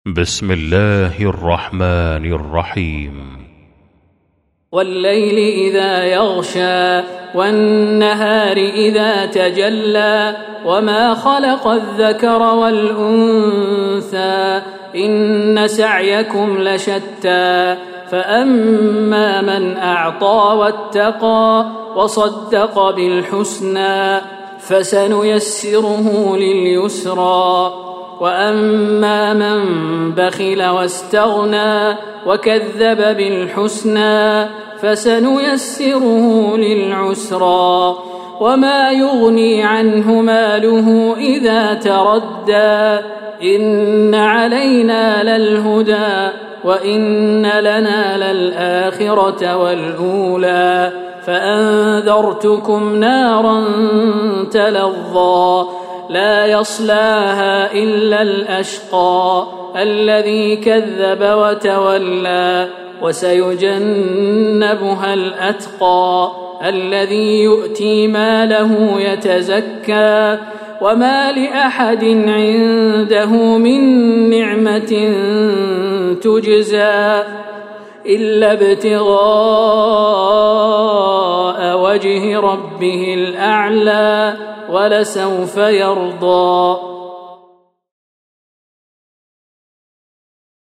بسم الله الرحمن الرحيم. والليل إذا يغشى والنهار إذا تجلى وما خلق الذكر والأنثى إن سعيكم لشتى فأما من أعطى واتقى وصدق بالحسنى فسنيسره لليسرى وأما من بخل واستغنى وكذب بالحسنى فسنيسره للعسرى وما يغني عنه ماله إذا تردى إن علينا للهدى وإن لنا للآخرة والأولى فأنذرتكم نارا تلظى لا يصلاها إلا الأشقى الذي كذب وتولى وسيجنبها الأتقى الذي يؤتي ماله يتزكى وما لأحد عنده من نعمة تجزى إلا ابتغاء وجه ربه الأعلى ولسوف يرضى.